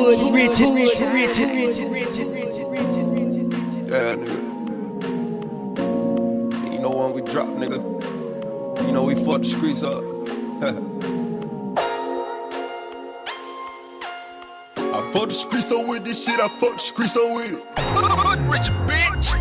Yeah, nigga. You know when we drop, nigga. You know we fuck the streets up. I fuck the streets up with this shit. I fuck the streets up with it. Rich bitch.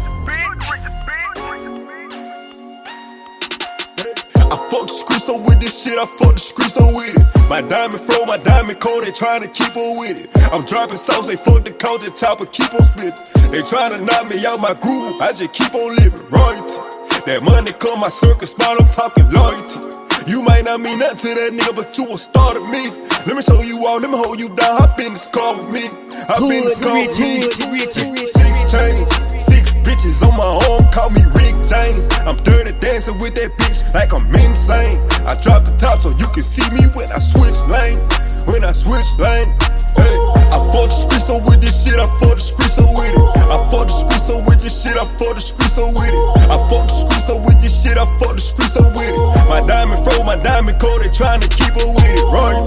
I fuck the streets up with this shit. I fuck the streets up with it. My diamond flow, my diamond cold, they tryna keep on with it. I'm dropping sauce, they fuck the culture, chopper, keep on spitting. They tryna knock me out my groove, I just keep on living. Royalty, that money come my circus spot, I'm talking loyalty. You might not mean nothing to that nigga, but you will start at me. Let me show you all, let me hold you down, hop in this car with me. Hop in this car with me. 6 chains, 6 bitches on my arm, call me Rick James. I'm dirty dancing with that bitch like I'm insane. I drop the top so you can see me when I switch lane. When I switch lane, hey, I fuck the streets up with this shit. I fuck the streets up with it. I fuck the streets up with this shit. I fuck the streets up with it. I fuck the streets up with this shit. I fuck the streets up with it. My diamond flow, my diamond cold, they tryna keep up with it. Right,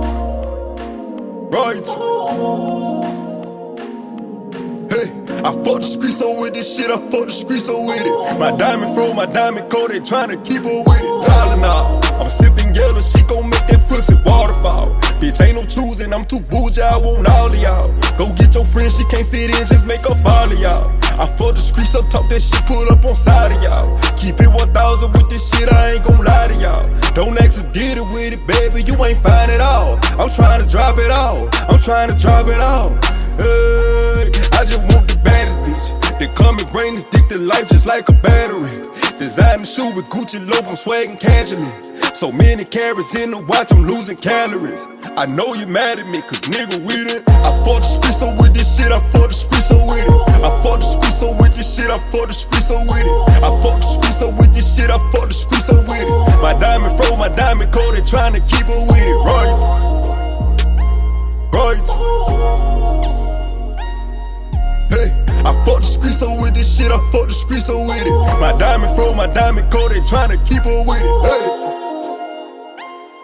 right. Hey, I fuck the streets up with this shit. I fuck the streets up with it. My diamond flow, my diamond cold, they tryna keep up with it. Tylenol, I'm sipping yellow, she gon' make that pussy waterfall. Bitch, ain't no choosing, I'm too bougie, I want all of y'all. Go get your friend, she can't fit in, just make her follow y'all. I fuck the streets up, talk that shit, pull up on side of y'all. Keep it 1000 with this shit, I ain't gon' lie to y'all. Don't ask to get it with it, baby, you ain't fine at all. I'm trying to drop it all, I'm trying to drop it all. Hey, I just want the baddest bitch. They come and bring this dick to life just like a battery. Design the shoe with Gucci logo, I'm swaggin' casually. So many carats in the watch, I'm losing calories. I know you mad at me, cause nigga with it. I fuck the streets up with this shit, I fuck the streets up with it. I fuck the streets up with this shit, I fuck the streets up with it. I fuck the streets up with this shit, I fuck the streets up with it. My diamond flow, my diamond cold, they tryna keep up with it. Right, right. Hey, I fuck the streets up with this shit, I fuck the streets up with it. My diamond flow, my diamond cold, they tryna keep up with it. Hey.